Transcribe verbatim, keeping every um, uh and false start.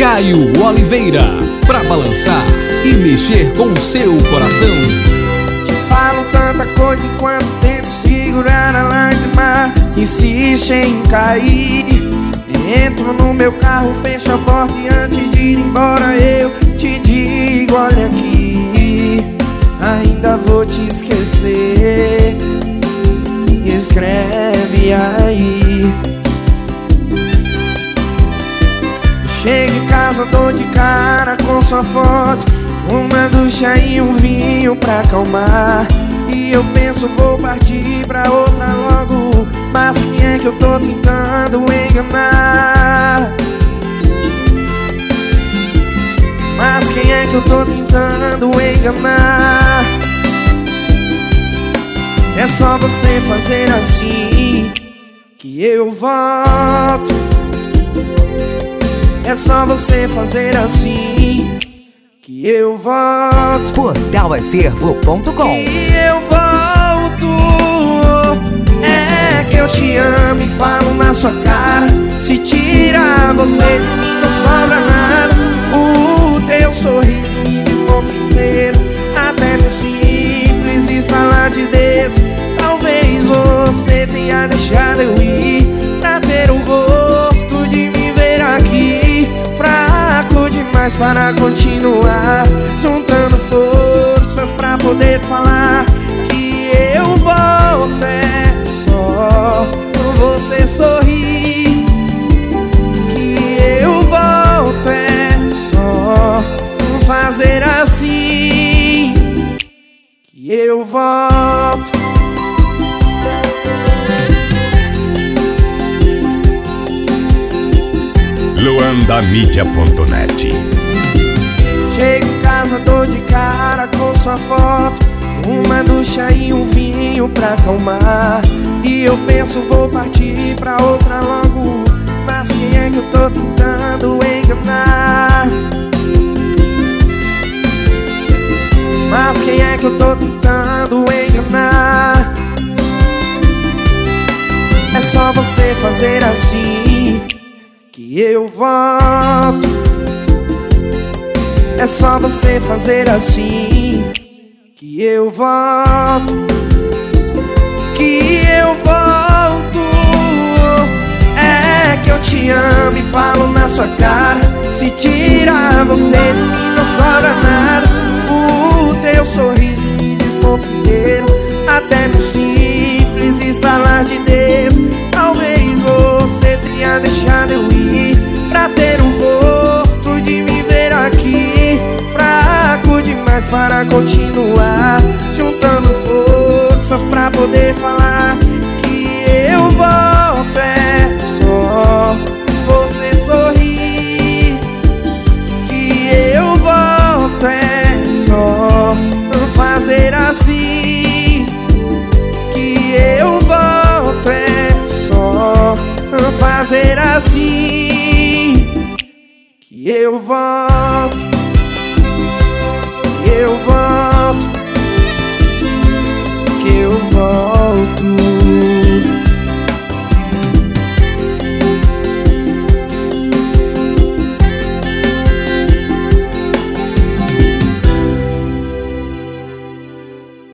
Caio Oliveira, pra balançar e mexer com o seu coração. Te falo tanta coisa enquanto tento segurar a lágrima que insiste em cair. Entro no meu carro, fecho a porta e antes de ir embora eu te digo, olha aqui, ainda vou te esquecer. Escreve aí. Chego em casa, dou de cara com sua foto, uma ducha e um vinho pra acalmar. E eu penso, vou partir pra outra logo, mas quem é que eu tô tentando enganar? Mas quem é que eu tô tentando enganar? É só você fazer assim que eu volto. É só você fazer assim que eu volto. Portal Acervo ponto com. Que eu volto. É que eu te amo e falo na sua cara. Se tirar você de mim não sobra nada. O teu sorriso me desmonta inteiro, até no simples estalar de dedos. Talvez você tenha deixado eu ir pra ter o gosto de me ver aqui. Fraco demais para continuar, juntando forças pra poder falar que eu volto. É só você sorrir. Que eu volto. É só fazer assim que eu volto. luanda mídia ponto net. Chego em casa, dou de cara com sua foto, uma ducha e um vinho pra acalmar. E eu penso, vou partir pra outra logo, mas quem é que eu tô tentando enganar? Mas quem é que eu tô tentando enganar? É só você fazer assim que eu volto. É só você fazer assim que eu volto. Que eu volto. É que eu te amo e falo na sua cara. Se tirar você de mim não sobra nada. O teu sorriso me desmonta inteiro, até no simples estalar de dedos. Talvez você tenha deixado eu ir pra ter o gosto de me ver aqui. Fraco demais para continuar, juntando forças pra poder falar que eu volto. É só você sorrir. Que eu volto. É só fazer assim que eu volto. É só fazer assim que eu volto. Eu volto.